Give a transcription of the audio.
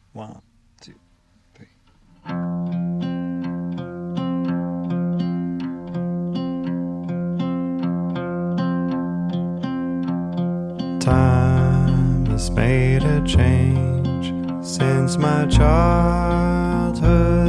1, 2, 3. Time has made a change since my childhood